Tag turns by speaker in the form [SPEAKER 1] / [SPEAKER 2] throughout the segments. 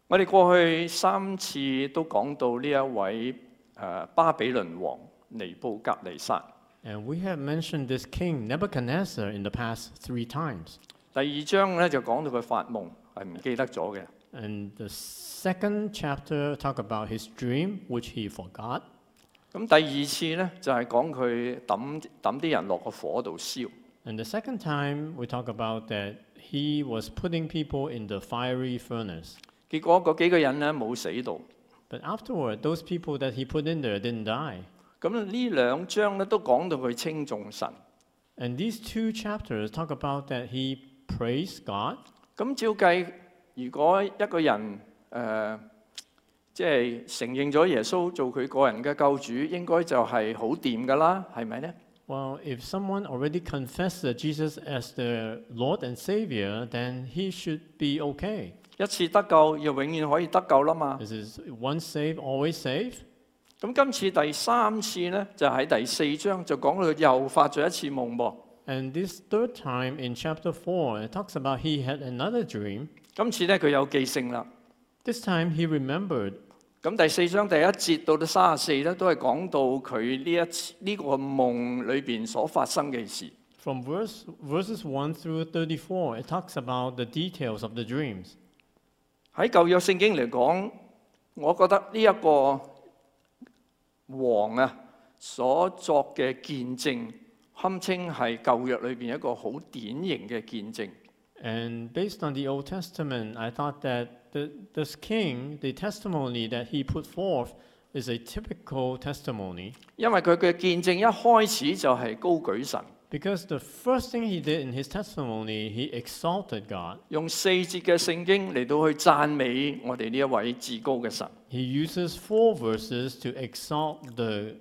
[SPEAKER 1] 我哋過去3次都講到呢一位巴比倫王尼布甲尼撒。
[SPEAKER 2] And we have mentioned this king Nebuchadnezzar in the past 3 times.
[SPEAKER 1] 第2章咧就講到佢發夢係唔記得咗嘅。
[SPEAKER 2] And the second chapter talk about his dream, which he forgot.
[SPEAKER 1] 咁第2次咧就係講佢抌啲人落個火度燒。
[SPEAKER 2] And the second time we talk about that he was putting people in the fiery furnace.
[SPEAKER 1] 結果嗰幾個人咧冇死到。
[SPEAKER 2] But afterward, those people that he put in there didn't die.
[SPEAKER 1] 咁呢2章咧都講到佢稱頌神。
[SPEAKER 2] And these 2 chapters talk about that he praised God.
[SPEAKER 1] 咁照計，如果一個人即係承認咗耶穌做佢個人嘅救主，應該就係好掂㗎啦，係咪呢？
[SPEAKER 2] Well, if someone already confessed that Jesus as the Lord and Savior, then he should be okay.
[SPEAKER 1] 一次得救，又永遠可以得救啦嘛。
[SPEAKER 2] This is once saved, always saved.
[SPEAKER 1] 咁今次第3次呢，就喺第4章就講到佢又發咗一次夢噃。
[SPEAKER 2] And this third time in chapter 4, it talks about he had another dream.
[SPEAKER 1] 今次呢，佢有記性啦。
[SPEAKER 2] This time he remembered.
[SPEAKER 1] 咁第4章第1節到到34咧，都係講到佢呢個夢裏邊所發生嘅事。
[SPEAKER 2] From verses 1 through 34, it talks about the details of the dreams.
[SPEAKER 1] 喺舊約聖經嚟講，我覺得呢一個王啊所作嘅見證，堪稱係舊約裏邊一個好典型嘅見證。
[SPEAKER 2] And based on the Old Testament, I thought that this king, the testimony that he put forth is a typical testimony.
[SPEAKER 1] 因為佢嘅見證一開始就係高舉神。
[SPEAKER 2] Because the first thing he did in his testimony, he exalted God.
[SPEAKER 1] 用4節嘅聖經嚟到去讚美我哋呢一位至高嘅神。
[SPEAKER 2] He uses 4 verses to exalt the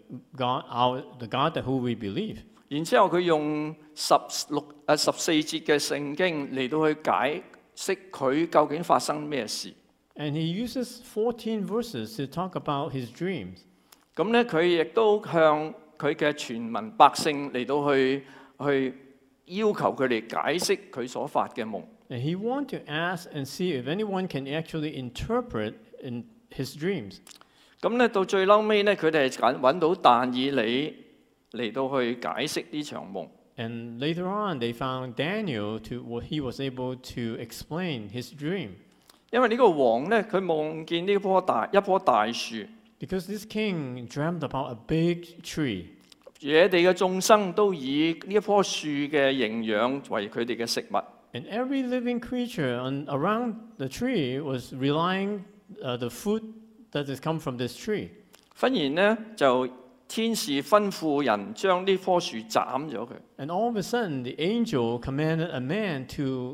[SPEAKER 2] God that who we believe.
[SPEAKER 1] 然之後佢用14節嘅聖經嚟到去解釋佢究竟發生咩事。
[SPEAKER 2] And he uses 14 verses to talk about his dreams.
[SPEAKER 1] 咁咧，佢亦都向佢嘅全民百姓嚟到去要求佢哋解釋佢所發嘅夢。
[SPEAKER 2] And he wanted to ask and see if anyone can actually interpret in his dreams.
[SPEAKER 1] 咁咧到最嬲尾咧，佢哋係揾到但以理嚟到去解釋呢場夢。
[SPEAKER 2] And later on, they found Daniel he was able to explain his dream.
[SPEAKER 1] 因為呢個王咧，佢夢見呢一棵大樹。
[SPEAKER 2] Because this king dreamt about a big tree.
[SPEAKER 1] 野地嘅眾生都以呢一棵樹嘅營養為佢哋嘅食物。
[SPEAKER 2] And every living creature around the tree was relying the food that has come from this tree.
[SPEAKER 1] 忽然呢，就天使吩咐人將呢棵樹斬咗佢。
[SPEAKER 2] And all of a sudden, the angel commanded a man to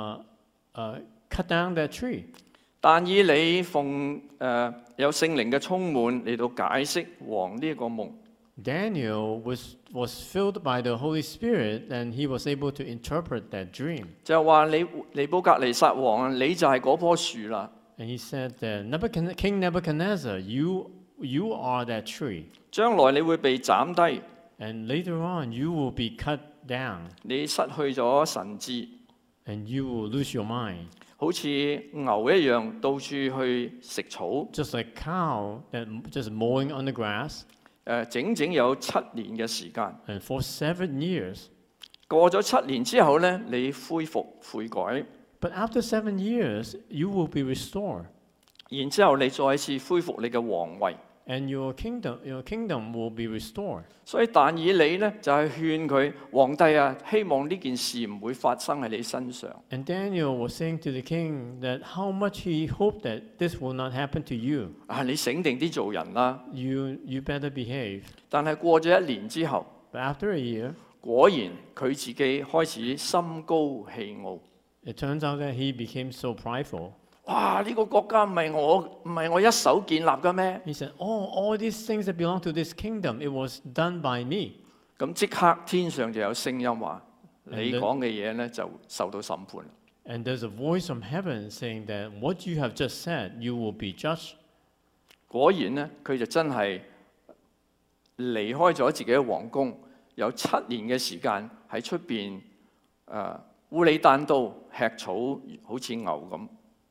[SPEAKER 2] cut down that tree.
[SPEAKER 1] 但以理奉有聖靈嘅充滿嚟到解釋王呢個夢。
[SPEAKER 2] Daniel was filled by the Holy Spirit, and he was able to interpret that dream.
[SPEAKER 1] 就話尼布甲尼撒王，你就係嗰棵樹啦。
[SPEAKER 2] And he said that King Nebuchadnezzar, you are that tree.
[SPEAKER 1] 將來你會被斬低，
[SPEAKER 2] And later on, you will be cut down,
[SPEAKER 1] 你失去咗神智，
[SPEAKER 2] and you will lose your mind.
[SPEAKER 1] 好似牛一樣到處去食草。
[SPEAKER 2] Just like cow that just mowing on the grass.
[SPEAKER 1] 整整有7年嘅時間。
[SPEAKER 2] And for 7 years.
[SPEAKER 1] 過咗7年之後呢，你恢復悔改。
[SPEAKER 2] But after 7 years, you will be restored.
[SPEAKER 1] 然之後你再次恢復你嘅皇位。
[SPEAKER 2] And your kingdom will be restored.
[SPEAKER 1] 所以但以理呢，就係勸佢皇帝啊，希望呢件事唔會發生喺你身上。
[SPEAKER 2] And Daniel was saying to the king that how much he hoped that this will not happen to you.
[SPEAKER 1] 你醒定啲做人啦。
[SPEAKER 2] You better behave.
[SPEAKER 1] 但係過咗1年之後，
[SPEAKER 2] But after a year,
[SPEAKER 1] 果然佢自己開始心高氣傲。
[SPEAKER 2] it turns out that he became so prideful.
[SPEAKER 1] 哇！呢個國家唔係我一手建立嘅咩？
[SPEAKER 2] He said, all these things that belong to this kingdom, it was done by me.
[SPEAKER 1] 咁即刻天上就有聲音話：你講嘅嘢呢，就受到審判。
[SPEAKER 2] And there's a voice from heaven saying that what you have just said, you will be judged.
[SPEAKER 1] 果然呢，佢就真係離開咗自己嘅皇宮，有7年嘅時間喺出邊烏里單刀吃草，好似牛咁。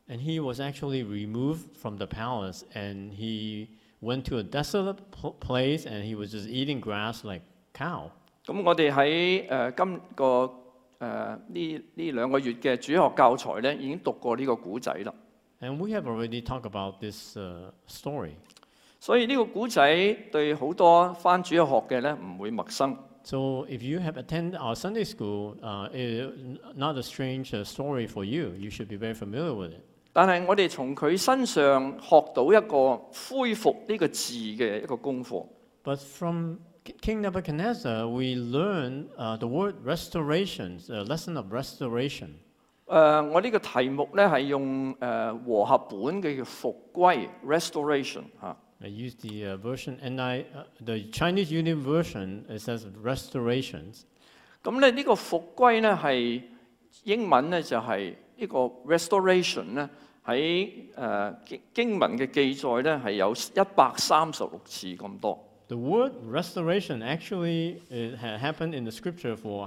[SPEAKER 2] And he was actually removed from the palace, and he went to a desolate place, and he was just eating grass like cow.
[SPEAKER 1] 咁我哋喺今個呢兩個月嘅主學教材咧，已經讀過呢個古仔啦。
[SPEAKER 2] And we have already talked about this story.
[SPEAKER 1] 所以呢個古仔對好多返主日學嘅咧唔會陌生。
[SPEAKER 2] So if you have attended our Sunday school, not a strange story for you. You should be very familiar with it.
[SPEAKER 1] 但係我哋從佢身上學到一個恢復呢個字嘅一個功課。
[SPEAKER 2] But from King Nebuchadnezzar, we learn the word restoration, a lesson of restoration.
[SPEAKER 1] 我呢個題目咧係用和合本嘅叫復歸 restoration 嚇。
[SPEAKER 2] I use the version, and the Chinese Union Version, it says restorations.
[SPEAKER 1] 咁咧呢個復歸咧係英文咧就係呢個 restoration 咧喺經文嘅記載咧係有136次咁多。
[SPEAKER 2] The word restoration actually happened in the scripture for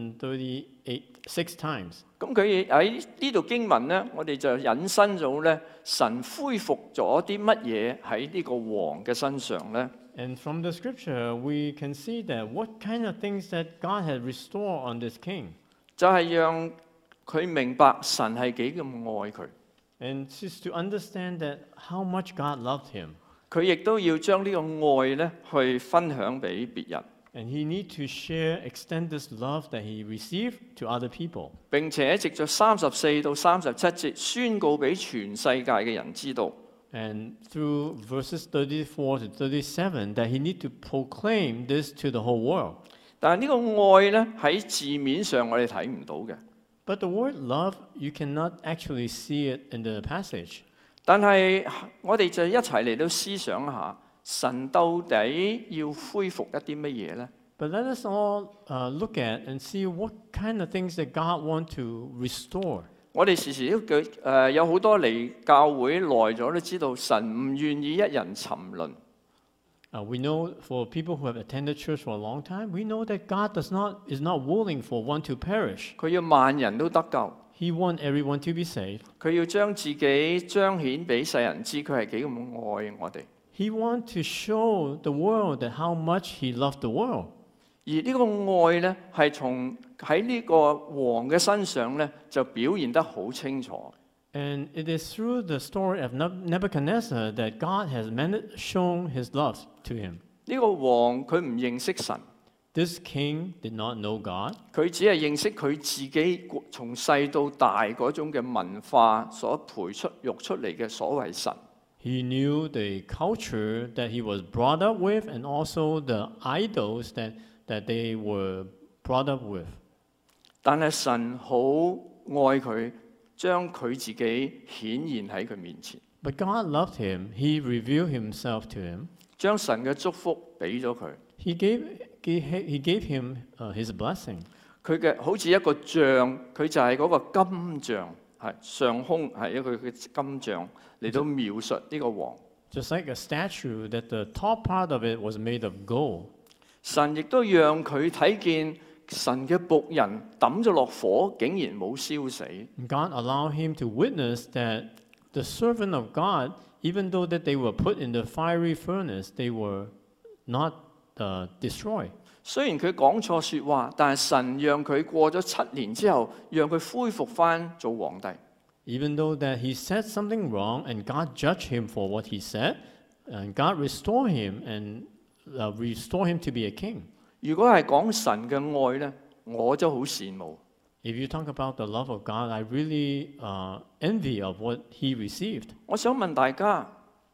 [SPEAKER 2] 136 times.
[SPEAKER 1] 咁佢喺呢度經文咧，我哋就引申咗咧，神恢復咗啲乜嘢喺呢個王嘅身上咧？
[SPEAKER 2] And from the scripture, we can see that what kind of things that God had restored on this king.
[SPEAKER 1] 就係讓佢明白神係幾咁愛佢，
[SPEAKER 2] And just to understand that how much God loved him.
[SPEAKER 1] 佢亦都要將呢個愛咧去分享俾別人，
[SPEAKER 2] And he need to extend this love that he received to other people.
[SPEAKER 1] 並且藉着34到37節宣告俾全世界嘅人知道。
[SPEAKER 2] And through verses 34 to 37, that he need to proclaim this to the whole world.
[SPEAKER 1] 但係呢個愛咧喺字面上我哋睇唔到嘅，
[SPEAKER 2] But the word love, you cannot actually see it in the passage.
[SPEAKER 1] 但係我哋就一齊嚟到思想下，神到底要恢復一啲乜嘢咧？
[SPEAKER 2] But let us all look at and see what kind of things that God want to restore.
[SPEAKER 1] 我哋時時都有好多嚟教會耐咗都知道，神唔願意一人沉淪。
[SPEAKER 2] We know for people who have attended church for a long time, we know that God is not willing for one to perish.
[SPEAKER 1] 佢要萬人都得救，
[SPEAKER 2] He wants everyone to be saved.
[SPEAKER 1] 佢要將自己彰顯俾世人知，佢係幾咁愛我哋。
[SPEAKER 2] He wants to show the world that how much He loved the world.
[SPEAKER 1] 而呢個愛咧，係從喺呢個王嘅身上咧，就表現得好清楚。
[SPEAKER 2] And it is through the story of Nebuchadnezzar that God has shown His love to him.
[SPEAKER 1] 呢個王佢唔認識神，
[SPEAKER 2] This king did not know God.
[SPEAKER 1] 佢只係認識佢自己從細到大嗰種嘅文化所培育出嚟嘅所謂神。
[SPEAKER 2] He knew the culture that he was brought up with, and also the idols that they were brought up with.
[SPEAKER 1] 但係神好愛佢，將佢自己顯現喺佢面前，
[SPEAKER 2] But God loved him. He revealed Himself to him.
[SPEAKER 1] 將神嘅祝福俾咗佢。
[SPEAKER 2] He gave him His blessing.
[SPEAKER 1] 佢嘅好似一個像，佢就係嗰個金像，係上空係一個嘅金像嚟到描述呢個王。
[SPEAKER 2] Just like a statue, that the top part of it was made of gold.
[SPEAKER 1] 神亦都讓佢睇見神嘅僕人抌咗落火，竟然冇燒死。
[SPEAKER 2] God allowed him to witness that the servant of God, even though that they were put in the fiery furnace, they were not destroyed.
[SPEAKER 1] 雖然佢講錯説話，但係神讓佢過咗7年之後，讓佢恢復翻做皇帝。
[SPEAKER 2] Even though that he said something wrong and God judged him for what he said, and God restored him and restored him to be a king.
[SPEAKER 1] 如果係講神嘅愛呢，我就好羨慕。
[SPEAKER 2] If you talk about the love of God, I really envy of what he received.
[SPEAKER 1] 我想問大家，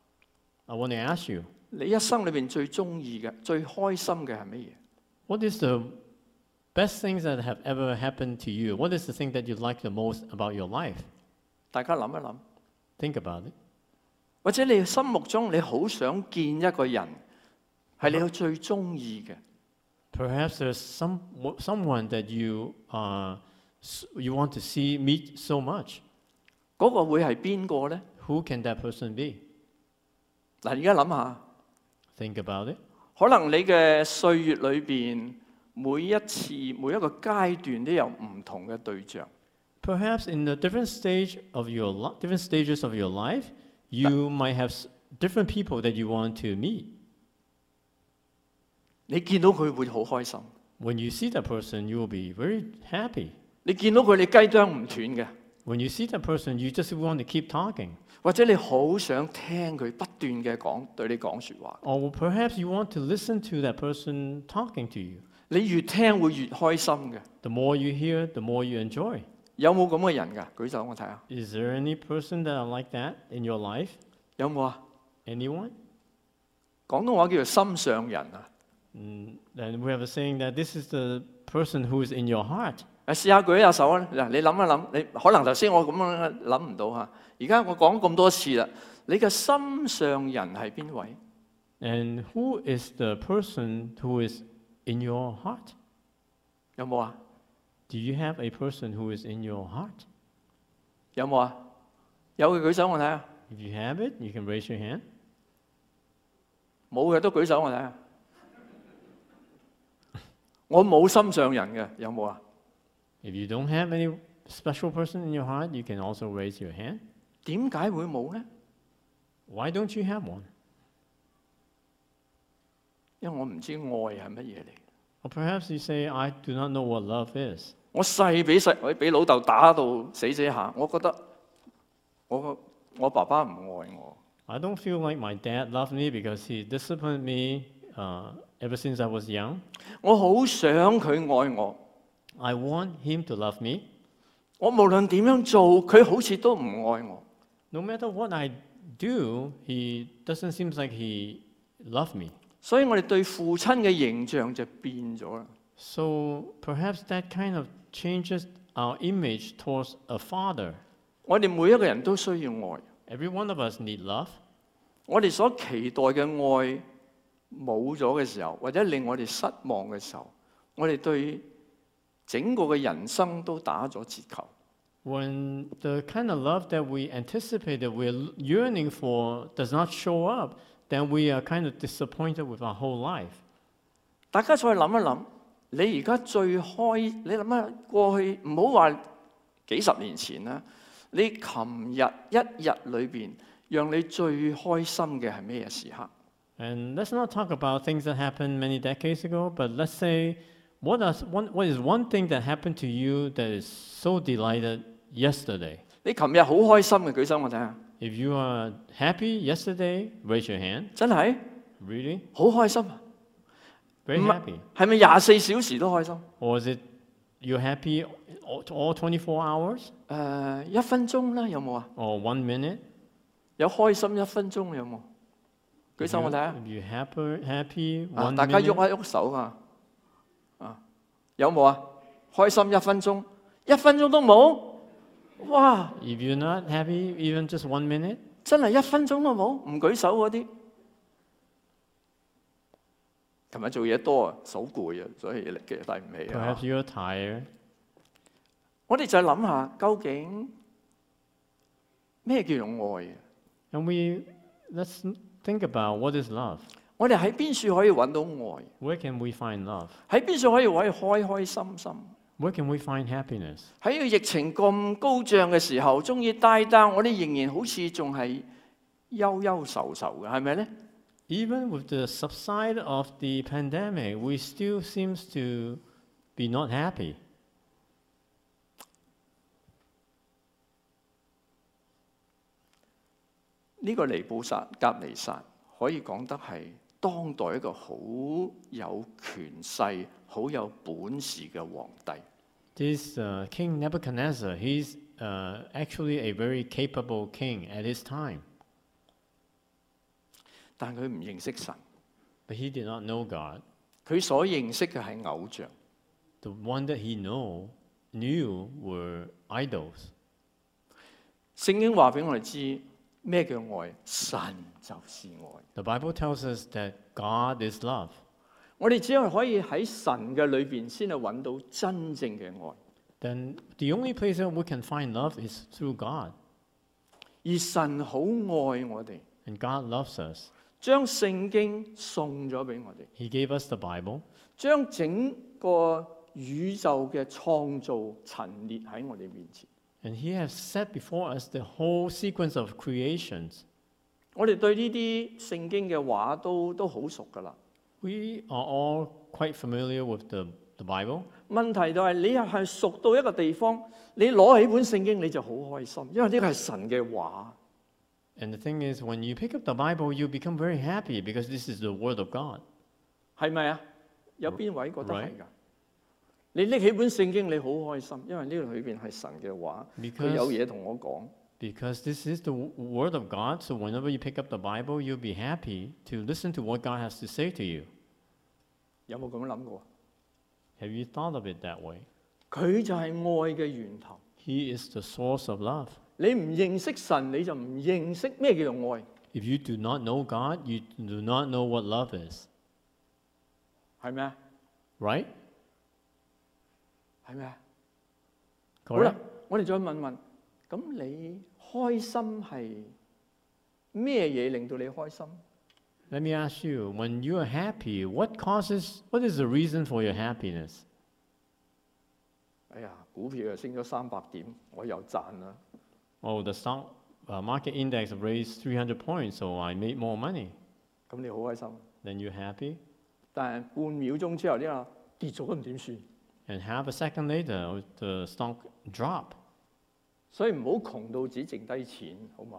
[SPEAKER 2] I want to ask you,
[SPEAKER 1] 你一生裏邊最中意嘅、最開心嘅係乜嘢？
[SPEAKER 2] what is the best things that have ever happened to you? What is the thing that you like the most about your life?
[SPEAKER 1] 大家諗一諗，
[SPEAKER 2] Think about it.
[SPEAKER 1] 或者你心目中你好想見一個人係你最中意嘅，
[SPEAKER 2] Perhaps there's someone that you want to meet so much.
[SPEAKER 1] 嗰個會係邊個呢？
[SPEAKER 2] Who can that person be?
[SPEAKER 1] 嗱，而家諗下，
[SPEAKER 2] Think about it.
[SPEAKER 1] 可能你嘅歲月裏邊，每一次每一個階段都有唔同嘅對象。
[SPEAKER 2] Perhaps in the different different stages of your life, you might have different people that you want to meet.
[SPEAKER 1] 你見到佢會好開心，
[SPEAKER 2] When you see that person, you will be very happy.
[SPEAKER 1] 你見到佢你雞啄唔斷嘅，
[SPEAKER 2] When you see that person, you just want to keep talking.
[SPEAKER 1] 或者你好想聽佢不斷嘅對你講説話，
[SPEAKER 2] Or perhaps you want to listen to that person talking to you.
[SPEAKER 1] 你越聽會越開心嘅。
[SPEAKER 2] The more you hear, the more you enjoy.
[SPEAKER 1] 有冇咁嘅人㗎？舉手我睇下，
[SPEAKER 2] Is there any person that are like that in your life?
[SPEAKER 1] 有冇啊？
[SPEAKER 2] Anyone?
[SPEAKER 1] 廣東話叫做心上人啊！
[SPEAKER 2] Then we have a saying that this is the person who is in your heart.
[SPEAKER 1] 試下舉一下手啊！嗱，你諗一諗，你可能頭先我咁樣諗唔到嚇，而家我講咁多次啦，你嘅心上人係邊位？
[SPEAKER 2] And who is the person who is in your heart?
[SPEAKER 1] 有冇啊？
[SPEAKER 2] Do you have a person who is in your heart?
[SPEAKER 1] 有冇啊？有嘅舉手我睇下，
[SPEAKER 2] If you have it, you can raise your hand.
[SPEAKER 1] 冇嘅都舉手我睇下。我冇心上人嘅，有冇啊？
[SPEAKER 2] If you don't have any special person in your heart, you can also raise your hand.
[SPEAKER 1] 點解會冇呢？
[SPEAKER 2] Why don't you have one?
[SPEAKER 1] 因為我唔知愛係乜嘢嚟。
[SPEAKER 2] Or perhaps you say, I do not know what love is.
[SPEAKER 1] 我俾老豆打到死下，我覺得我爸爸唔愛我。
[SPEAKER 2] I don't feel like my dad loved me because he disciplined me ever since I was young.
[SPEAKER 1] 我好想佢愛我，
[SPEAKER 2] I want him to love me.
[SPEAKER 1] 我無論點樣做，佢好似都唔愛我。
[SPEAKER 2] No matter what I do, he doesn't seem like he loved me.
[SPEAKER 1] 所以我哋對父親嘅形象就變咗啦。
[SPEAKER 2] So perhaps that kind of changes our image towards a father.
[SPEAKER 1] 我哋每一個人都需要愛，
[SPEAKER 2] Every one of us need love.
[SPEAKER 1] 我哋所期待嘅愛冇咗嘅時候，或者令我哋失望嘅時候，我哋對整個嘅人生都打咗折扣。
[SPEAKER 2] When the kind of love that we anticipated, we're yearning for, does not show up, then we are kind of disappointed with our whole life.
[SPEAKER 1] 大家再諗一諗，你而家最開，你諗下過去唔好話幾十年前啦，你琴日一日裏邊，讓你最開心嘅係咩時刻？
[SPEAKER 2] And let's not talk about things that happened many decades ago, but let's say, what is one thing that happened to you that is so delighted yesterday?
[SPEAKER 1] 你琴日好開心嘅，舉手我睇下。
[SPEAKER 2] If you are happy yesterday, raise your hand.
[SPEAKER 1] 真係
[SPEAKER 2] Really?
[SPEAKER 1] 好開心啊！
[SPEAKER 2] Very
[SPEAKER 1] 唔係
[SPEAKER 2] happy.
[SPEAKER 1] 係咪24小時都開心？
[SPEAKER 2] Or is it you're happy all 24 hours?
[SPEAKER 1] 1分鐘啦，有冇啊？
[SPEAKER 2] Or 1 minute?
[SPEAKER 1] 有開心1分鐘有冇？舉手我睇下。
[SPEAKER 2] If you happy
[SPEAKER 1] 啊，
[SPEAKER 2] 1
[SPEAKER 1] 大家喐
[SPEAKER 2] minute?
[SPEAKER 1] 一喐手啊！啊，有冇啊？開心1分鐘，1分鐘都冇？哇！
[SPEAKER 2] If you're not happy, even just 1 minute?
[SPEAKER 1] 真係1分鐘都冇，唔舉手嗰啲。琴日做嘢多啊，手攰啊，所以其實帶唔起啊。
[SPEAKER 2] Perhaps you're tired.
[SPEAKER 1] 我哋就諗下，究竟咩叫做愛啊？
[SPEAKER 2] And let's think about what is love.
[SPEAKER 1] 我哋喺邊處可以揾到愛？
[SPEAKER 2] Where can we find love?
[SPEAKER 1] 喺邊處可以開開心心？
[SPEAKER 2] Where can we find happiness?
[SPEAKER 1] 喺個疫情咁高漲嘅時候，中意帶單，我哋仍然好似仲係憂憂愁愁嘅，係咪咧？
[SPEAKER 2] Even with the subside of the pandemic, we still seems to be not happy.
[SPEAKER 1] 呢個尼布甲尼撒可以講得係當代一個好有權勢、好有本事嘅皇帝。
[SPEAKER 2] This King Nebuchadnezzar, he's actually a very capable king at his time,
[SPEAKER 1] 但佢唔認識神，
[SPEAKER 2] but he did not know God.
[SPEAKER 1] 佢所認識嘅係偶像。
[SPEAKER 2] The one that he knew were idols.
[SPEAKER 1] 聖經話俾我哋知咩叫愛？神就是愛。
[SPEAKER 2] The Bible tells us that God is love.
[SPEAKER 1] 我哋只係可以喺神嘅裏邊先係揾到真正嘅愛。
[SPEAKER 2] Then the only place that we can find love is through God.
[SPEAKER 1] 而神好愛我哋，
[SPEAKER 2] And God loves us.
[SPEAKER 1] 將聖經送咗俾我哋，
[SPEAKER 2] He gave us the Bible.
[SPEAKER 1] 將整個宇宙嘅創造陳列喺我哋面前。
[SPEAKER 2] And He has set before us the whole sequence of creations.
[SPEAKER 1] 我哋對呢啲聖經嘅話都好熟㗎啦。
[SPEAKER 2] We are all quite familiar with the Bible.
[SPEAKER 1] 問題就係你又係熟到一個地方，你攞起本聖經你就好開心，因為呢個係神嘅話。
[SPEAKER 2] And the thing is, when you pick up the Bible, you become very happy because this is the Word of God.
[SPEAKER 1] 係咪啊？有邊位覺得係
[SPEAKER 2] Right.
[SPEAKER 1] 㗎？你拎起本聖經你好開心，因為呢度裏邊係神嘅話，佢有嘢同我講。
[SPEAKER 2] Because this is the Word of God, so whenever you pick up the Bible, you'll be happy to listen to what God has to say to you.
[SPEAKER 1] 有冇咁樣諗過？
[SPEAKER 2] Have you thought of it that way?
[SPEAKER 1] 佢就係愛嘅源頭。
[SPEAKER 2] He is the source of love.
[SPEAKER 1] 你唔認識神，你就唔認識咩叫做愛，
[SPEAKER 2] If you do not know God, you do not know what love is.
[SPEAKER 1] 係咪啊？
[SPEAKER 2] Right?
[SPEAKER 1] 係咪啊？好啦
[SPEAKER 2] Correct?，
[SPEAKER 1] 我哋再問問，咁你開心係咩嘢令到你開心？
[SPEAKER 2] Let me ask you, when you are happy, what is the reason for your happiness?
[SPEAKER 1] 哎呀，股票又升咗300點，我又賺啦。
[SPEAKER 2] Oh, the stock market index raised 300 points, so I made more money.
[SPEAKER 1] 咁你好開心。
[SPEAKER 2] Then you're happy.
[SPEAKER 1] 但係半秒鐘之後呢個跌咗咁點算？
[SPEAKER 2] And half a second later, the stock dropped.
[SPEAKER 1] 所以唔好窮到只剩低錢，好嘛？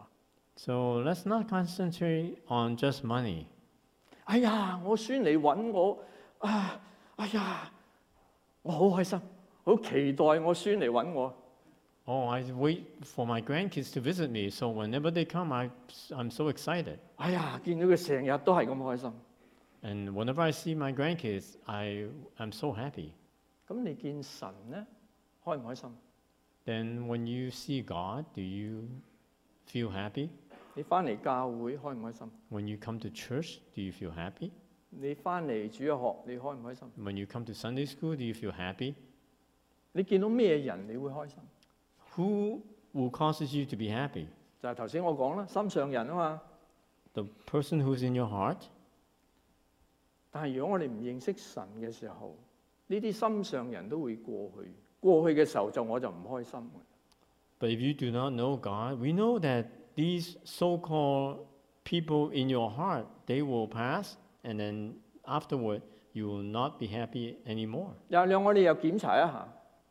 [SPEAKER 2] So let's not concentrate on just money.
[SPEAKER 1] 哎呀，我孫嚟揾我啊！哎呀，我好開心，好期待我孫嚟揾我。
[SPEAKER 2] Oh, I wait for my grandkids to visit me, so whenever they come, I'm so excited.
[SPEAKER 1] 哎呀，見到佢成日都係咁開心。
[SPEAKER 2] And whenever I see my grandkids, I'm so happy.
[SPEAKER 1] 咁你見神呢，開唔開心？
[SPEAKER 2] Then when you see God, do you feel happy?
[SPEAKER 1] 你翻嚟教會開唔開心？
[SPEAKER 2] When you come to church, do you feel happy?
[SPEAKER 1] 你翻嚟主日學你開唔開心？
[SPEAKER 2] When you come to Sunday school, do you feel happy?
[SPEAKER 1] 你見到咩人你會開心？
[SPEAKER 2] Who will causes you to be happy?
[SPEAKER 1] 就係頭先我講啦，心上人啊嘛。
[SPEAKER 2] The person who's in your heart?
[SPEAKER 1] 但係如果我哋唔認識神嘅時候，呢啲心上人都會過去。過去嘅時候我就唔開心。
[SPEAKER 2] But if you do not know God, we know that these so-called people in your heart, they will pass, and then afterward, you will not be happy anymore.
[SPEAKER 1] 讓我哋又檢查一下。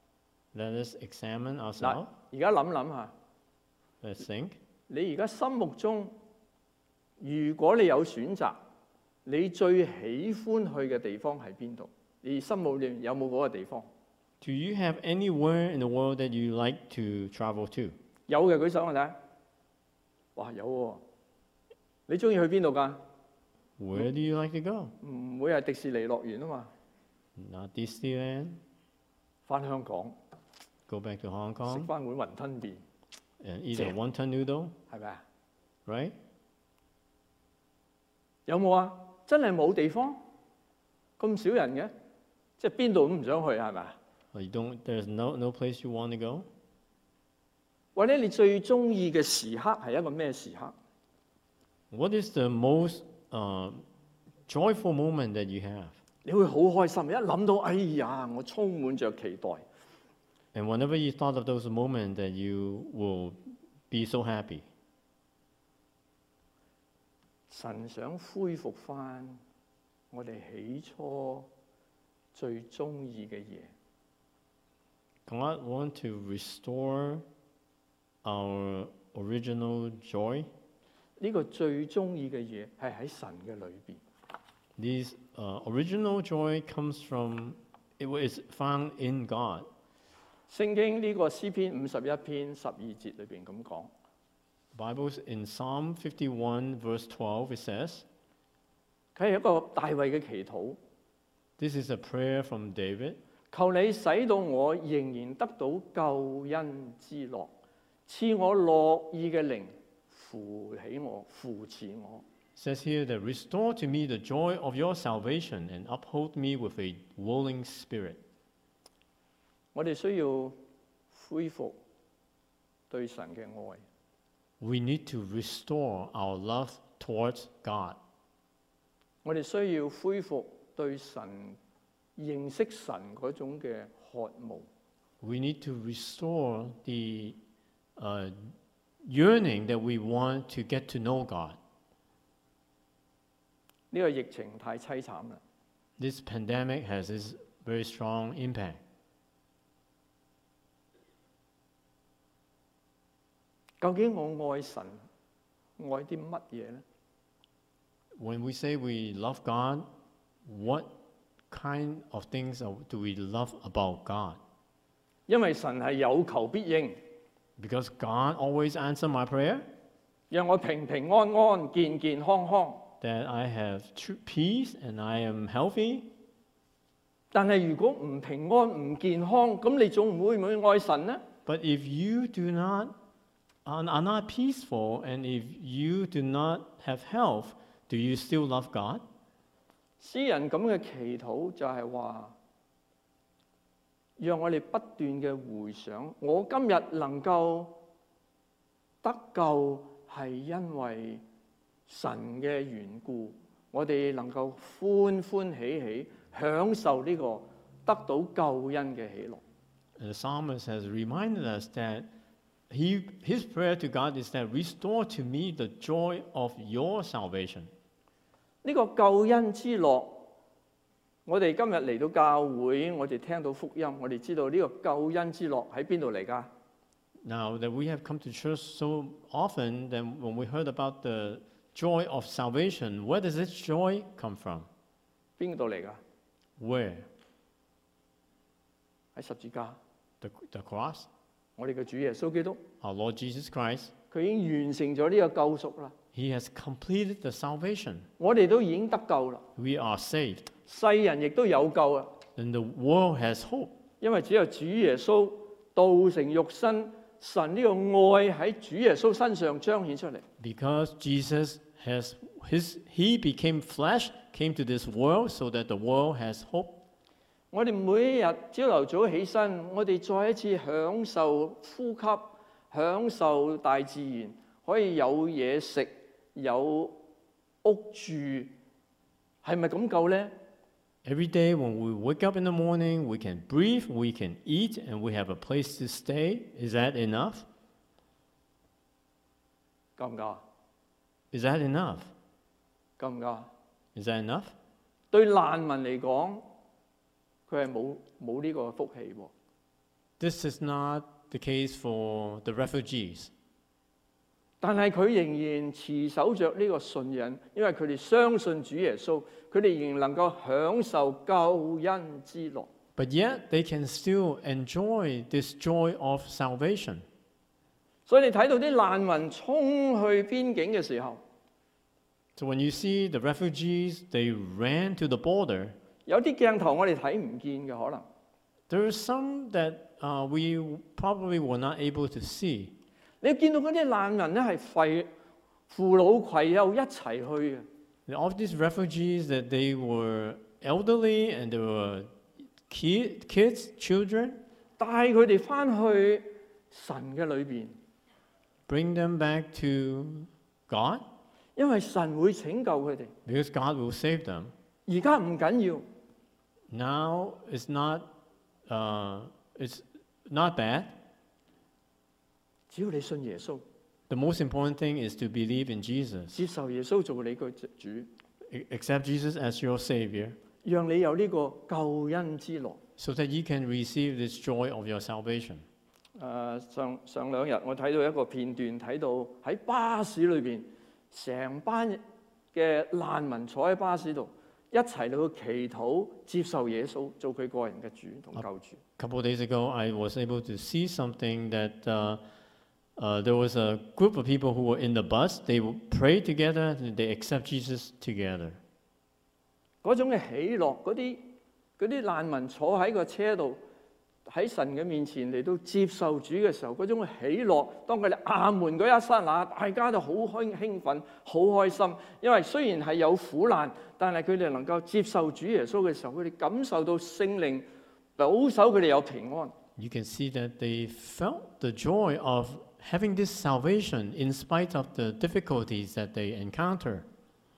[SPEAKER 2] Let us examine
[SPEAKER 1] 嗱，
[SPEAKER 2] ourselves.
[SPEAKER 1] 而家諗下，
[SPEAKER 2] Let's think.
[SPEAKER 1] 你而家心目中，如果你有選擇，你最喜歡去嘅地方係邊度？你心裏面有冇嗰個地方？
[SPEAKER 2] Do you have anywhere in the world that you like to travel to?
[SPEAKER 1] 有嘅舉手我睇下。哇，有喎！你中意去邊度㗎？
[SPEAKER 2] Where do you like to go?
[SPEAKER 1] 唔會係迪士尼樂園啊嘛。
[SPEAKER 2] Not Disneyland.
[SPEAKER 1] 翻香港
[SPEAKER 2] Go back to Hong
[SPEAKER 1] 食
[SPEAKER 2] Kong
[SPEAKER 1] 翻碗雲吞麵，
[SPEAKER 2] and eat a wonton noodle,
[SPEAKER 1] 係咪啊？
[SPEAKER 2] right?
[SPEAKER 1] 有冇啊？真係冇地方，咁少人嘅，即係邊度都唔想去，係咪啊？
[SPEAKER 2] Or there's no place you want to go?
[SPEAKER 1] 或者你最中意嘅時刻係一個咩時刻？
[SPEAKER 2] What is the most joyful moment that you have?
[SPEAKER 1] 你會好開心，一諗到哎呀，我充滿着期待。
[SPEAKER 2] And whenever you thought of those moments, that you will be so happy.
[SPEAKER 1] 神想恢復翻我哋起初最中意嘅嘢。
[SPEAKER 2] God wants to restore our original joy.
[SPEAKER 1] 呢個最中意嘅嘢係喺神嘅裏邊。
[SPEAKER 2] This original joy comes from, it is found in God.
[SPEAKER 1] 聖經呢個詩篇51篇12節裏邊咁講。
[SPEAKER 2] Bible's in Psalm 51 verse 12, it says,
[SPEAKER 1] 佢係一個大衛嘅祈禱，
[SPEAKER 2] this is a prayer from David.
[SPEAKER 1] 求你使到我仍然得到救恩之樂，賜我樂意嘅靈，扶起我，扶持我。
[SPEAKER 2] It says here that restore to me the joy of your salvation and uphold me with a willing spirit.
[SPEAKER 1] 我哋需要恢復對神嘅愛。
[SPEAKER 2] We need to restore our love towards God.
[SPEAKER 1] 我哋需要恢復對神認識神嗰種嘅渴慕。
[SPEAKER 2] We need to restore the yearning that we want to get to know God.
[SPEAKER 1] 呢個疫情太凄慘啦！
[SPEAKER 2] This pandemic has this very strong impact.
[SPEAKER 1] 究竟我愛神愛啲乜嘢呢？
[SPEAKER 2] When we say we love God, what kind of things do we love about God?
[SPEAKER 1] 因為神係有求必應，
[SPEAKER 2] Because God always answers my prayer,
[SPEAKER 1] 讓我平平安安、健健康康。
[SPEAKER 2] that I have true peace and I am healthy.
[SPEAKER 1] 但係如果唔平安、唔健康，咁你仲會唔會愛神呢？
[SPEAKER 2] But if you are not peaceful and if you do not have health, do you still love God?
[SPEAKER 1] 詩人咁嘅祈禱就係話，讓我哋不斷嘅回想，我今日能夠得救係因為神嘅緣故，我哋能夠歡歡喜喜享受呢個得到救恩嘅喜樂。
[SPEAKER 2] And the psalmist has reminded us that his prayer to God is that restore to me the joy of your salvation.
[SPEAKER 1] 呢個救恩之樂，我哋今日嚟到教會，我哋聽到福音，我哋知道呢個救恩之樂喺邊度嚟㗎？
[SPEAKER 2] Now that we have come to church so often, then when we heard about the joy of salvation, where does this joy come from?
[SPEAKER 1] 邊度嚟㗎？
[SPEAKER 2] Where?
[SPEAKER 1] 喺十字架，
[SPEAKER 2] The cross?
[SPEAKER 1] 我哋嘅主耶穌基督，
[SPEAKER 2] Our Lord Jesus Christ.
[SPEAKER 1] 佢已經完成咗呢個救贖啦，
[SPEAKER 2] He has completed the salvation.
[SPEAKER 1] 我哋都已經得救啦，
[SPEAKER 2] We are saved.
[SPEAKER 1] 世人亦都有救啦，
[SPEAKER 2] And the world has hope.
[SPEAKER 1] 因為只有主耶穌道成肉身，神呢個愛喺主耶穌身上彰顯出嚟。
[SPEAKER 2] Because Jesus he became flesh, came to this world so that the world has hope.
[SPEAKER 1] 我哋每一日朝頭早起身，我哋再一次享受呼吸，享受大自然，可以有嘢食，有屋住，係咪咁夠呢？
[SPEAKER 2] Every day when we wake up in the morning, we can breathe, we can eat, and we have a place to stay. Is that enough?
[SPEAKER 1] 夠唔夠啊？
[SPEAKER 2] Is that enough?
[SPEAKER 1] 夠唔夠啊？
[SPEAKER 2] Is that enough?
[SPEAKER 1] 對難民嚟講，佢係冇呢個福氣喎。
[SPEAKER 2] This is not the case for the refugees.
[SPEAKER 1] 但係佢仍然持守着呢個信仰，因為佢哋相信主耶穌，佢哋仍然能夠享受救恩之樂。
[SPEAKER 2] But yet they can still enjoy this joy of salvation.
[SPEAKER 1] 所以你睇到啲難民衝去邊境嘅時候，
[SPEAKER 2] So when you see the refugees, they ran to the border.
[SPEAKER 1] 有啲鏡頭我哋睇唔見嘅可能。
[SPEAKER 2] There are some that we probably were not able to see.
[SPEAKER 1] 你見到嗰啲難民咧係扶老攜幼一齊去嘅，
[SPEAKER 2] All these refugees that they were elderly and they were kids, children,
[SPEAKER 1] 帶佢哋翻去神嘅裏邊，
[SPEAKER 2] bring them back to God
[SPEAKER 1] 因為神會拯救佢哋。
[SPEAKER 2] because God will save them.
[SPEAKER 1] 而家唔緊要，
[SPEAKER 2] Now it's not bad.
[SPEAKER 1] 只要你信耶穌，
[SPEAKER 2] The most important thing is to believe in Jesus.
[SPEAKER 1] 接受耶穌做你個主，
[SPEAKER 2] Accept Jesus as your Savior
[SPEAKER 1] 讓你有呢個救恩之樂。
[SPEAKER 2] so that you can receive this joy of your salvation.
[SPEAKER 1] 上兩日我睇到一個片段，睇到喺巴士裏邊，成班嘅難民坐喺巴士度，一齊嚟去祈禱，接受耶穌做佢個人嘅主同救主。
[SPEAKER 2] A couple of days ago, I was able to see something that there was a group of people who were in the bus. They prayed together and they accept Jesus together.
[SPEAKER 1] 嗰種嘅喜樂，嗰啲難民坐喺個車度，喺神嘅面前嚟到接受主嘅時候，嗰種嘅喜樂，當佢哋阿門嗰一剎那，大家都好興奮、好開心，因為雖然係有苦難，但係佢哋能夠接受主耶穌嘅時候，佢哋感受到聖靈保守佢哋有平安。
[SPEAKER 2] You can see that they felt the joy of having this salvation in spite of the difficulties that they encounter.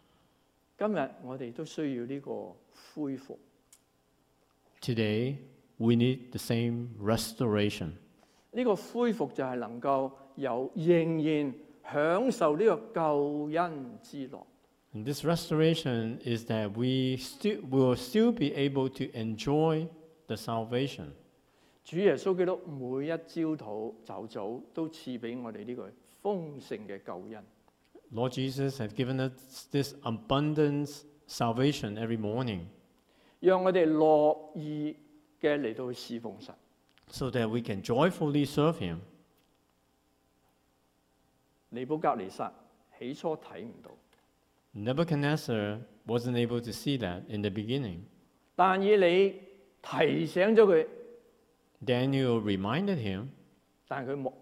[SPEAKER 1] 今日我哋都需要呢個恢復。
[SPEAKER 2] Today, we need the same restoration.
[SPEAKER 1] 呢個恢復就係能夠仍然享受呢個救恩之樂。
[SPEAKER 2] And this restoration is that we will still be able to enjoy the salvation.
[SPEAKER 1] 主耶穌基督每一朝早都賜俾我哋呢個豐盛嘅救恩。
[SPEAKER 2] Lord Jesus has given us this abundant salvation every morning,
[SPEAKER 1] 讓我哋樂意嘅嚟到去侍奉神。
[SPEAKER 2] so that we can joyfully serve Him.
[SPEAKER 1] 尼布甲尼撒起初睇唔到，
[SPEAKER 2] Nebuchadnezzar wasn't able to see that in the beginning.
[SPEAKER 1] 但以理提醒咗佢，
[SPEAKER 2] Daniel reminded him,
[SPEAKER 1] 但係佢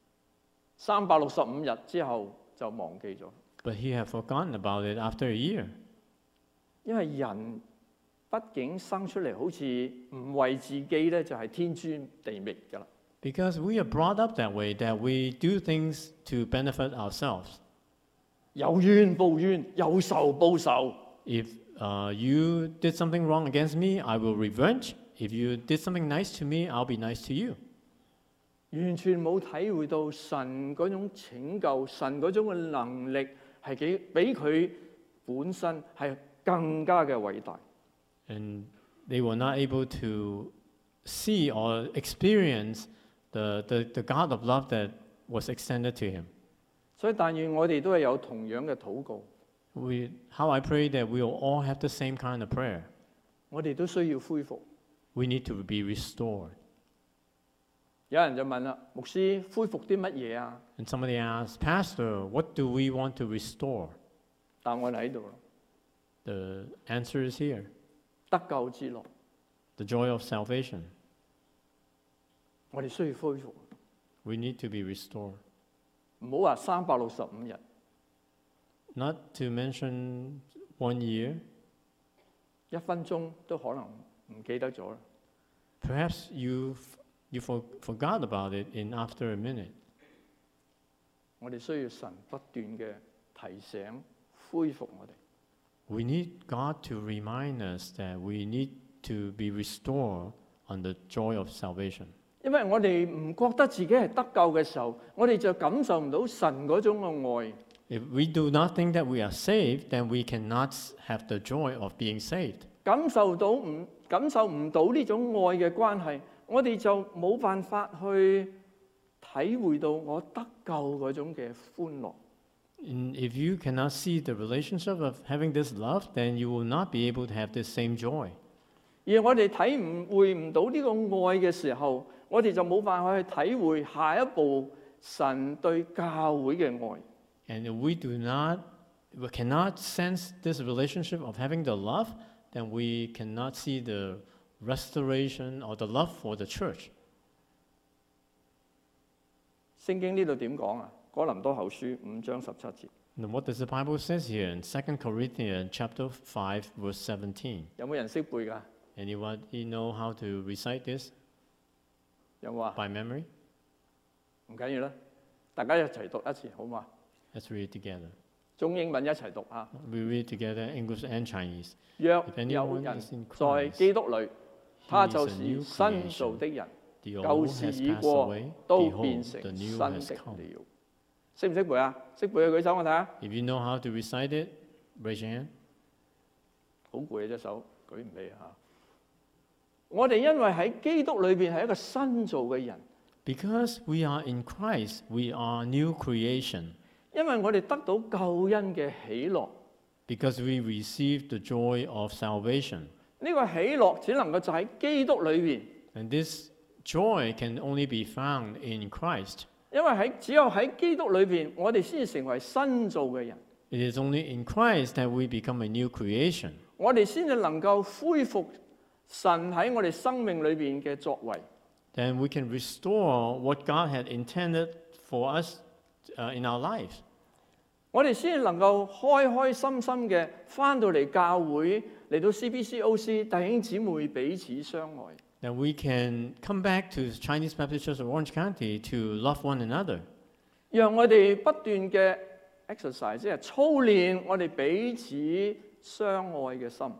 [SPEAKER 1] 365日之後就忘記咗，
[SPEAKER 2] but he had forgotten about it after a year.
[SPEAKER 1] 因為人畢竟生出嚟好似唔為自己咧，就係天誅地滅㗎啦。
[SPEAKER 2] Because we are brought up that way, that we do things to benefit ourselves.
[SPEAKER 1] 有冤報冤，有仇報仇。
[SPEAKER 2] If you did something wrong against me, I will revenge. If you did something nice to me, I'll be nice to you.
[SPEAKER 1] 完全冇體會到神嗰種拯救，神嗰種嘅能力係比佢本身係更加嘅偉大。
[SPEAKER 2] And they were not able to see or experience the God of love that was extended to him.
[SPEAKER 1] 所以但願我哋都係有同樣嘅禱告，
[SPEAKER 2] How I pray that we will all have the same kind of prayer.
[SPEAKER 1] 我哋都需要恢復。
[SPEAKER 2] We need to be restored.
[SPEAKER 1] 有人就問啦，牧師恢復啲乜嘢啊？
[SPEAKER 2] And somebody asked, Pastor, what do we want to restore?
[SPEAKER 1] 答案喺度啦，
[SPEAKER 2] The answer is here.
[SPEAKER 1] 得救之樂，
[SPEAKER 2] The joy of salvation.
[SPEAKER 1] 我哋需要恢復。
[SPEAKER 2] We need to be restored.
[SPEAKER 1] 唔好話365日，
[SPEAKER 2] Not to mention 1 year.
[SPEAKER 1] 1分鐘都可能唔記得咗啦。
[SPEAKER 2] Perhaps you forgot about it in after a minute.
[SPEAKER 1] 我哋需要神不斷嘅提醒、恢復我哋。
[SPEAKER 2] We need God to remind us that we need to be restored on the joy of salvation.
[SPEAKER 1] 因為我哋唔覺得自己係得救嘅時候，我哋就感受唔到神嗰種嘅愛。
[SPEAKER 2] If we do not think that we are saved, then we cannot have the joy of being saved.
[SPEAKER 1] 感受唔到呢種愛嘅關係，我哋就冇辦法去體會到我得救嗰種嘅歡樂。
[SPEAKER 2] And if you cannot see the relationship of having this love, then you will not be able to have this same joy.
[SPEAKER 1] 而我哋體會唔到呢個愛嘅時候，我哋就冇辦法去體會下一步神對教會嘅愛。
[SPEAKER 2] And if we cannot sense this relationship of having the love, then we cannot see the restoration or the love for the church.
[SPEAKER 1] 聖經呢度點講啊？哥林多後書5章17節，
[SPEAKER 2] Now, what does the Bible says here in 2 Corinthians chapter 5, verse 17?
[SPEAKER 1] 有冇人識背㗎？
[SPEAKER 2] Anyone know how to recite this
[SPEAKER 1] 有冇啊？
[SPEAKER 2] by memory?
[SPEAKER 1] 唔緊要啦，大家一齊讀一次好嘛？
[SPEAKER 2] Let's read it together.
[SPEAKER 1] 中英文一齊讀啊！
[SPEAKER 2] We read together English and Chinese.
[SPEAKER 1] 若
[SPEAKER 2] If
[SPEAKER 1] 有
[SPEAKER 2] anyone
[SPEAKER 1] 人
[SPEAKER 2] is in
[SPEAKER 1] 在
[SPEAKER 2] Christ,
[SPEAKER 1] 基督裏，
[SPEAKER 2] he
[SPEAKER 1] 他
[SPEAKER 2] is
[SPEAKER 1] 就
[SPEAKER 2] a
[SPEAKER 1] 是
[SPEAKER 2] new
[SPEAKER 1] 新
[SPEAKER 2] creation.
[SPEAKER 1] 造的人，
[SPEAKER 2] The
[SPEAKER 1] 舊
[SPEAKER 2] old
[SPEAKER 1] 事
[SPEAKER 2] has
[SPEAKER 1] 已
[SPEAKER 2] passed
[SPEAKER 1] 過，
[SPEAKER 2] away.
[SPEAKER 1] 都
[SPEAKER 2] Behold,
[SPEAKER 1] 變成
[SPEAKER 2] the
[SPEAKER 1] 新
[SPEAKER 2] new
[SPEAKER 1] 的
[SPEAKER 2] has come.
[SPEAKER 1] 了。識唔識背啊？識背嘅舉手我睇下。
[SPEAKER 2] If you know how to recite it, raise your hand.
[SPEAKER 1] 好攰啊隻手，舉唔起嚇。我哋因為喺基督裏邊係一個新造嘅人，
[SPEAKER 2] Because we are in Christ, we are new creation.
[SPEAKER 1] 因為我哋得到救恩嘅喜樂。
[SPEAKER 2] Because we receive the joy of salvation.
[SPEAKER 1] 呢個喜樂只能夠就喺基督裏邊，
[SPEAKER 2] And this joy can only be found in Christ.
[SPEAKER 1] 因為只有喺基督裏邊，我哋先至成為新造嘅人，
[SPEAKER 2] It is only in Christ that we become a new creation.
[SPEAKER 1] 我哋先至能夠恢復神喺我哋生命裏邊嘅作為。
[SPEAKER 2] Then we can restore what God had intended for us in our lives.
[SPEAKER 1] 我哋先至能夠開開心心嘅翻到嚟教會，嚟到 CBCOC 弟兄姊妹彼此相愛。
[SPEAKER 2] Then we can come back to Chinese Baptist Church of Orange County to love one another.
[SPEAKER 1] 讓我哋不斷嘅 exercise，即係操練我哋彼此相愛嘅心。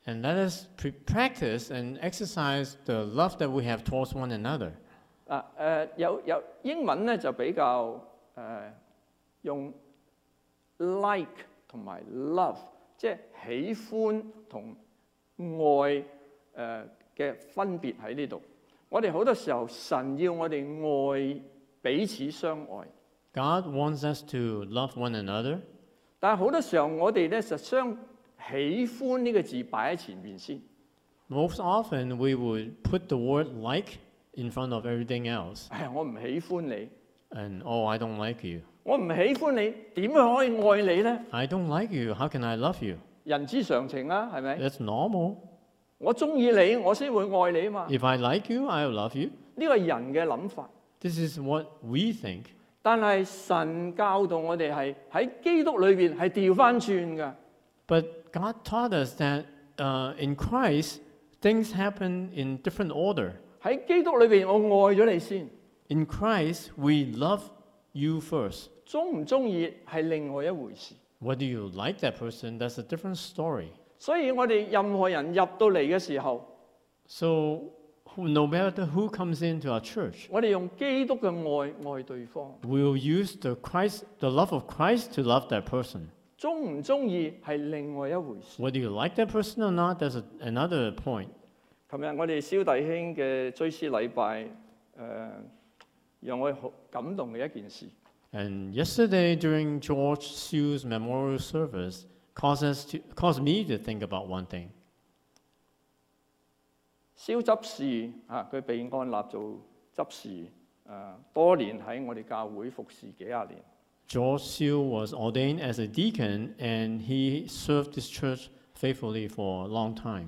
[SPEAKER 2] And let us practice and exercise the love that we have towards one another.
[SPEAKER 1] 有英文咧就比較用 like 同埋 love， 即係喜歡同愛嘅分別喺呢度。我哋好多時候神要我哋愛彼此相愛，
[SPEAKER 2] God wants us to love one another,
[SPEAKER 1] 但係好多時候我哋咧就將喜歡呢個字擺喺前面先。
[SPEAKER 2] most often we would put the word like in front of everything else.
[SPEAKER 1] 我唔喜歡你，
[SPEAKER 2] And, oh, I don't like you.
[SPEAKER 1] 我唔喜歡你，點樣可以愛你呢？
[SPEAKER 2] I don't like you. How can I love you?
[SPEAKER 1] 人之常情啊，係咪？
[SPEAKER 2] That's normal.
[SPEAKER 1] 我中意你，我先會愛你啊嘛。
[SPEAKER 2] If I like you, I'll love you.
[SPEAKER 1] 呢個係人嘅諗法，
[SPEAKER 2] This is what we think.
[SPEAKER 1] 但係神教導我哋係喺基督裏邊係調翻轉㗎。
[SPEAKER 2] But God taught us that in Christ, things happen in different order.
[SPEAKER 1] 喺基督裏邊，我愛咗你先，
[SPEAKER 2] In Christ, we love you first.
[SPEAKER 1] 中唔中意係另外一回事。
[SPEAKER 2] Whether you like that person, that's a different story.
[SPEAKER 1] 所以我哋任何人入到嚟嘅時候，
[SPEAKER 2] So, no matter who comes into our church,
[SPEAKER 1] 我哋用基督嘅愛對方，
[SPEAKER 2] we'll use the love of Christ to love that person.
[SPEAKER 1] 中唔中意係另外一回事。
[SPEAKER 2] Whether you like that person or not, that's another point.
[SPEAKER 1] 琴日我哋蕭弟兄嘅追思禮拜，讓我好感動嘅一件事。
[SPEAKER 2] And yesterday during George Sew's memorial service caused me to think about one thing.
[SPEAKER 1] 蕭執事佢被按立做執事，多年喺我哋教會服侍幾廿年。
[SPEAKER 2] George Sew was ordained as a deacon and he served this church faithfully for a long time.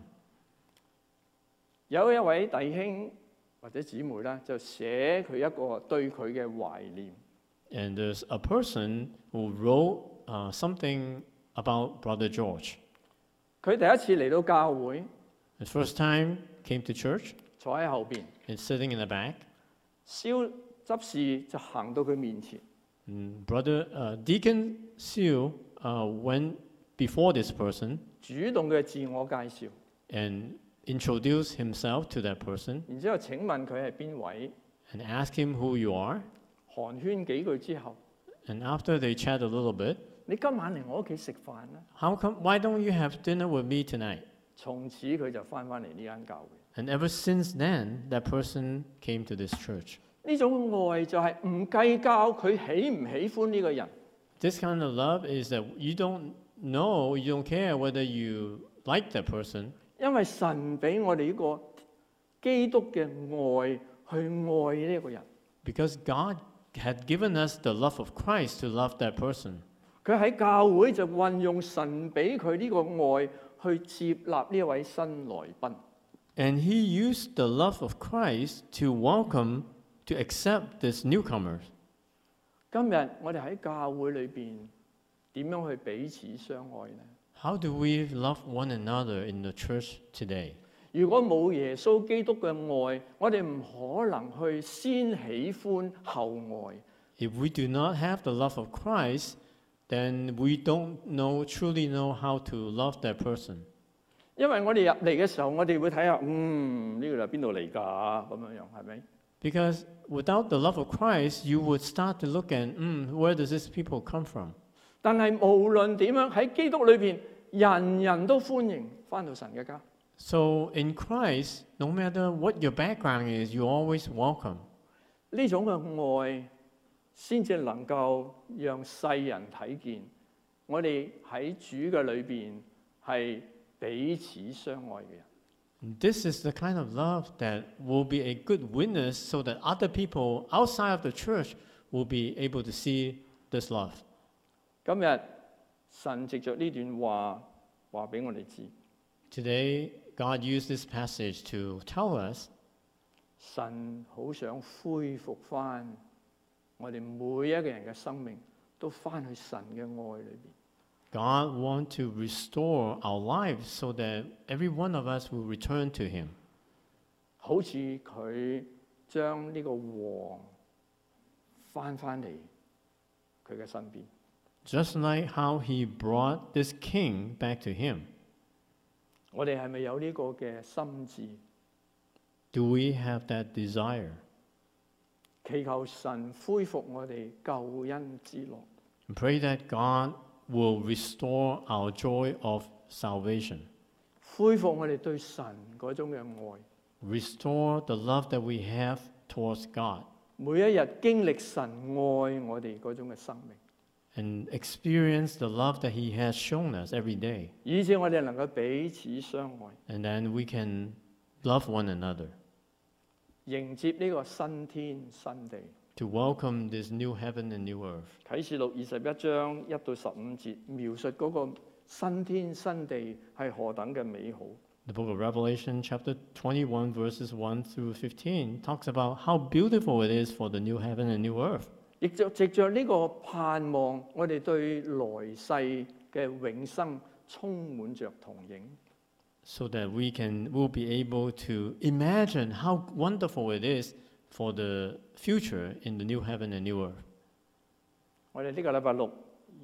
[SPEAKER 1] 有一位弟兄或者姊妹咧，就寫佢一個對佢嘅懷念。
[SPEAKER 2] And there's a person who wrote something about Brother George.
[SPEAKER 1] 佢第一次嚟到教會，
[SPEAKER 2] The first time came to church
[SPEAKER 1] 坐喺後邊，
[SPEAKER 2] and sitting in the back.
[SPEAKER 1] 蕭執事就行到佢面前，
[SPEAKER 2] And Deacon Sew went before this person
[SPEAKER 1] 主動嘅自我介紹，
[SPEAKER 2] and introduced himself to that person
[SPEAKER 1] 然之後請問佢係邊位，
[SPEAKER 2] and asked him who you are.
[SPEAKER 1] 寒暄幾句之後，
[SPEAKER 2] And after they chat a little bit,
[SPEAKER 1] 你今晚嚟我屋企食飯啦。
[SPEAKER 2] why don't you have dinner with me tonight?
[SPEAKER 1] 從此佢就翻返嚟呢間教會。
[SPEAKER 2] And ever since then, that person came to this church.
[SPEAKER 1] 呢種愛就係唔計較佢喜唔喜歡呢個人，
[SPEAKER 2] This kind of love is that you don't care whether you like that person,
[SPEAKER 1] 因為神俾我哋呢個基督嘅愛去愛呢個人。
[SPEAKER 2] because God had given us the love of Christ to love that person.
[SPEAKER 1] 佢喺教會就運用神俾佢呢個愛去接納呢位新來賓。
[SPEAKER 2] And he used the love of Christ to accept this newcomers.
[SPEAKER 1] 今日我哋喺教會裏邊點樣去彼此相愛呢？
[SPEAKER 2] How do we love one another in the church today?
[SPEAKER 1] 如果冇耶穌基督嘅愛，我哋唔可能去先喜歡後愛。
[SPEAKER 2] If we do not have the love of Christ, then we don't truly know how to love that person.
[SPEAKER 1] 因為我哋入嚟嘅時候，我哋會睇下，呢個係邊度嚟㗎？咁樣係咪？
[SPEAKER 2] Because without the love of Christ, you would start to look at, where does this people come from?
[SPEAKER 1] 但係無論點樣喺基督裏邊，人人都歡迎翻到神嘅家。
[SPEAKER 2] So in Christ, no matter what your background is, you're always welcome.
[SPEAKER 1] 呢種嘅愛先至能夠讓世人睇見，我哋喺主嘅裏邊係彼此相愛嘅人。
[SPEAKER 2] This is the kind of love that will be a good witness so that other people outside of the church will be able to see this love.
[SPEAKER 1] 今日神藉着呢段話俾我哋知，
[SPEAKER 2] Today, God used this passage to tell us
[SPEAKER 1] 神好想恢復翻我哋每一個人嘅生命，都翻去神嘅愛裏邊。
[SPEAKER 2] God wants to restore our lives so that every one of us will return to Him.
[SPEAKER 1] 好似佢將呢個王翻嚟佢嘅身邊。
[SPEAKER 2] Just like how He brought this king back to Him.
[SPEAKER 1] 我哋係咪有呢個嘅心志，
[SPEAKER 2] Do we have that desire?
[SPEAKER 1] 祈求神恢復我哋救恩之樂？
[SPEAKER 2] And pray that God will restore our joy of salvation,
[SPEAKER 1] 恢復我哋對神嗰種嘅愛，
[SPEAKER 2] restore the love that we have towards God,
[SPEAKER 1] 每一日經歷神愛我哋嗰種嘅生命，
[SPEAKER 2] and experience the love that He has shown us every day.
[SPEAKER 1] 以致我哋能夠彼此相愛，
[SPEAKER 2] And then we can love one another,
[SPEAKER 1] 迎接呢個新天新地。
[SPEAKER 2] to welcome this new heaven and new earth.
[SPEAKER 1] 啟示錄21章1到15節描述嗰個新天新地係何等嘅美好。
[SPEAKER 2] The book of Revelation, chapter 21, verses 1 through 15, talks about how beautiful it is for the new heaven and new earth.
[SPEAKER 1] 亦就藉着呢個盼望，我哋對來世嘅永生充滿着同影。
[SPEAKER 2] So that we'll be able to imagine how wonderful it is for the future in the new heaven and new earth.
[SPEAKER 1] 我哋呢個禮拜六，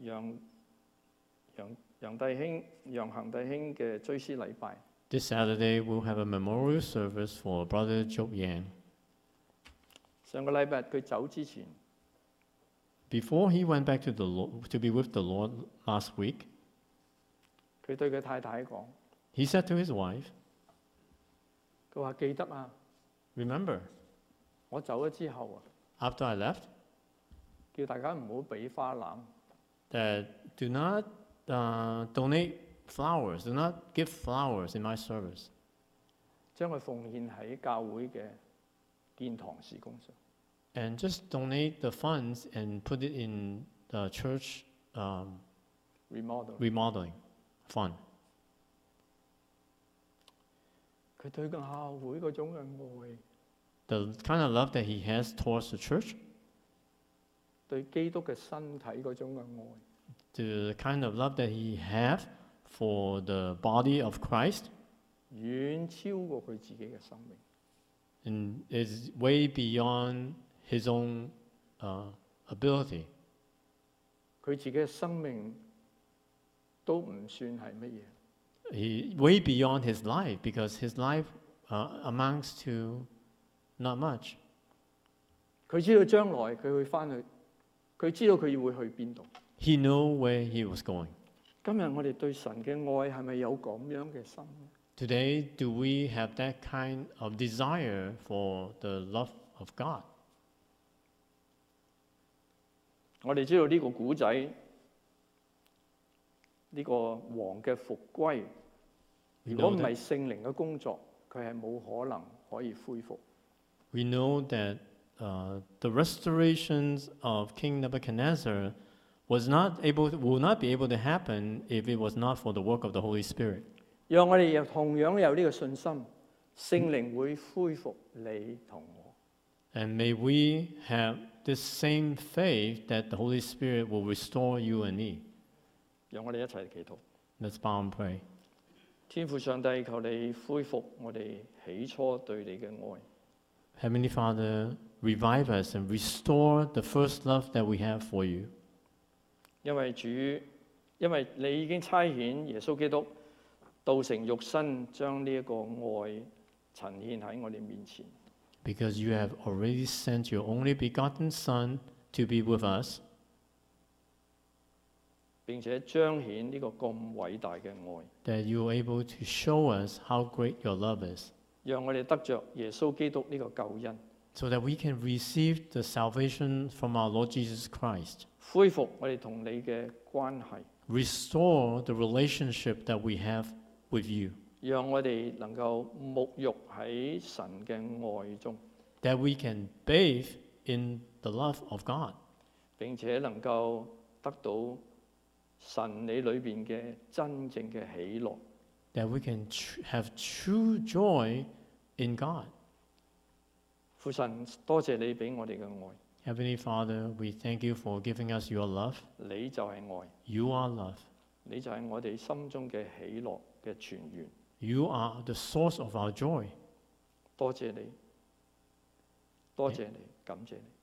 [SPEAKER 1] 楊恒弟兄嘅追思禮拜。
[SPEAKER 2] This Saturday, we'll have a memorial service for Brother Job Yang.
[SPEAKER 1] 上個禮拜佢走之前，
[SPEAKER 2] Before he went back to the Lord, to be with the Lord last week,
[SPEAKER 1] 佢對佢太太講：
[SPEAKER 2] he said to his wife,
[SPEAKER 1] 佢話記得啊，
[SPEAKER 2] "Remember,
[SPEAKER 1] 我走咗之後啊，
[SPEAKER 2] after I left,
[SPEAKER 1] 叫大家唔好俾花籃，
[SPEAKER 2] that do not donate flowers, do not give flowers in my service.
[SPEAKER 1] 將佢奉獻喺教會嘅建堂事工上。
[SPEAKER 2] And just donate the funds and put it in the church
[SPEAKER 1] remodel。
[SPEAKER 2] remodeling fund."
[SPEAKER 1] 佢對個教會嗰種嘅愛，
[SPEAKER 2] The kind of love that he has towards the church,
[SPEAKER 1] 對基督嘅身體嗰種嘅愛，
[SPEAKER 2] the kind of love that he have for the body of Christ,
[SPEAKER 1] 遠超過佢自己嘅生命。
[SPEAKER 2] and is way beyond his own ability.
[SPEAKER 1] 佢自己嘅生命都唔算係乜嘢，
[SPEAKER 2] He way beyond his life, because his life amounts to not much.
[SPEAKER 1] 佢知道將來佢會翻去，佢知道佢會去邊度。
[SPEAKER 2] He knew where he was going.
[SPEAKER 1] 今日我哋對神嘅愛係咪有咁樣嘅心呢？
[SPEAKER 2] Today, do we have that kind of desire for the love of God?
[SPEAKER 1] 我哋知道呢個古仔，呢個王嘅復歸，如果唔係聖靈嘅工作，佢係冇可能可以恢復。
[SPEAKER 2] We know that the restorations of King Nebuchadnezzar will not be able to happen if it was not for the work of the Holy Spirit.
[SPEAKER 1] 讓我哋又同樣有呢個信心，聖靈會恢復你同我。
[SPEAKER 2] And may we have this same faith that the Holy Spirit will restore you and me.
[SPEAKER 1] 讓我哋一齊祈禱。
[SPEAKER 2] Let's bow and pray.
[SPEAKER 1] 天父上帝，求你恢復我哋起初對你嘅愛。
[SPEAKER 2] Heavenly Father, revive us and restore the first love that we have for you.
[SPEAKER 1] 因為你已經差遣耶穌基督道成肉身，將呢一個愛呈現喺我哋面前。
[SPEAKER 2] Because you have already sent your only begotten Son to be with us,
[SPEAKER 1] 並且彰顯呢個咁偉大嘅愛，
[SPEAKER 2] that you are able to show us how great your love is,
[SPEAKER 1] 讓我哋得着耶穌基督呢個救恩，
[SPEAKER 2] so that we can receive the salvation from our Lord Jesus Christ.
[SPEAKER 1] 恢復我哋同你嘅關係，
[SPEAKER 2] Restore the relationship that we have with you,
[SPEAKER 1] 讓我哋能夠沐浴喺神嘅愛中，
[SPEAKER 2] that we can bathe in the love of God,
[SPEAKER 1] 並且能夠得到神你裏邊嘅真正嘅喜樂。
[SPEAKER 2] that we can have true joy in God.
[SPEAKER 1] 父神，多謝你俾我哋嘅愛，
[SPEAKER 2] Heavenly Father, we thank you for giving us your love.
[SPEAKER 1] 你就係愛，
[SPEAKER 2] You are love.
[SPEAKER 1] 你就係我哋心中嘅喜樂嘅泉源。
[SPEAKER 2] You are the source of our joy.
[SPEAKER 1] 多謝你，多謝你，感謝你。